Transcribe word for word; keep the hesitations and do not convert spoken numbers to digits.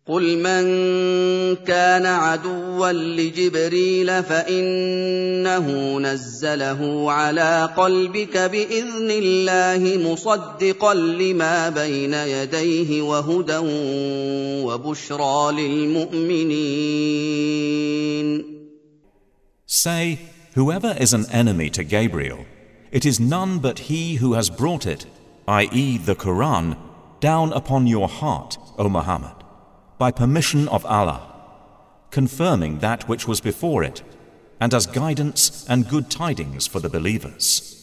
قل من كان عدوا لجبريل فإنه نزله على قلبك بإذن الله مصدقا لما بين يديه وهدى وبشرى للمؤمنين. Say, whoever is an enemy to Gabriel, it is none but he who has brought it, that is the Quran, down upon your heart, O Muhammad, by permission of Allah, confirming that which was before it, and as guidance and good tidings for the believers.